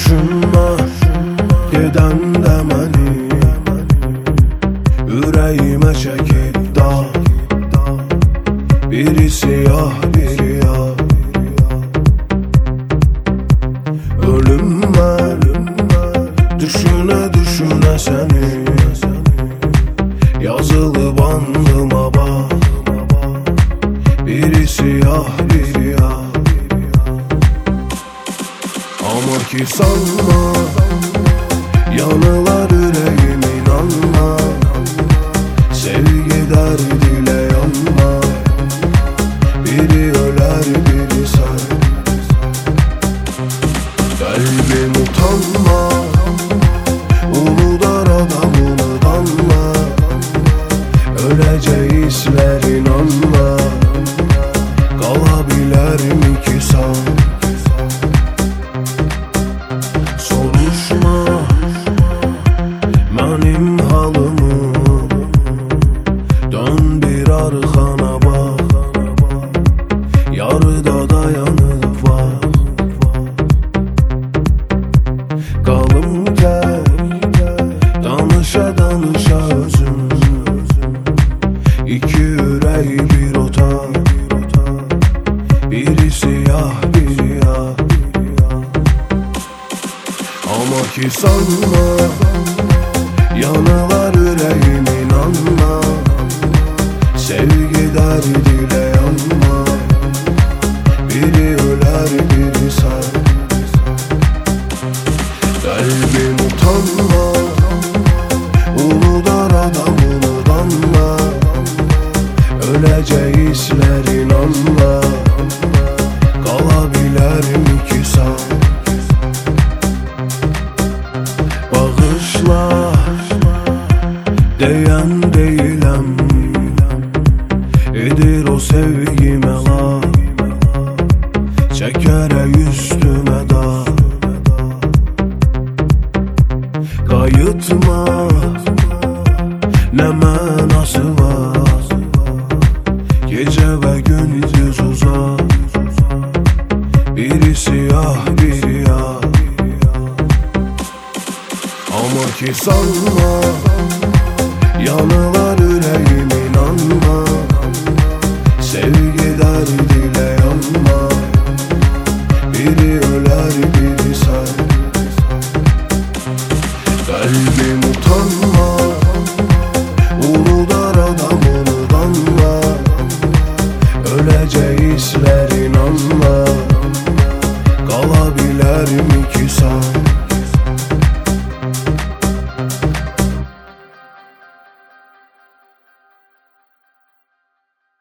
düşünme gedəndə məni, ürəyimə çəkib da biri siyah biri yağ. Ölüm mən düşünə düşünə səni, yazılıb andıma bax, biri siyah biri yağ. Ama ki sanma, yanılar yüreğim inanma, sevgi derdiyle yanma, biri öler biri sar. Kalbim utanma, uludar adamını danma, öleceğizler inanma, kalabilir mi ki sağ? Soruşma mənim halımı, dön bir arxana bax, yarıda dayanıb var. Qalım gəl, danışa danışa özüm, iki ürək bir otaq, biri siyah biri yağ. Ama ki sanma, yanılar yüreğim inanma, sevgi derdiyle yanma, biri öler biri sar. Kalbim utanma, uludar adamını danma, öleceğizler inanma, kalabilir mi ki sağ? Bağışla, deyən deyiləm, edir o sevgimə la, çəkərək üstümə da. Qayıtma, nə mənası var, gecə və gündüz uzaq, biri siyah biri yağ. Ama ki sanma, yanılar yüreğim inanma, sevgi der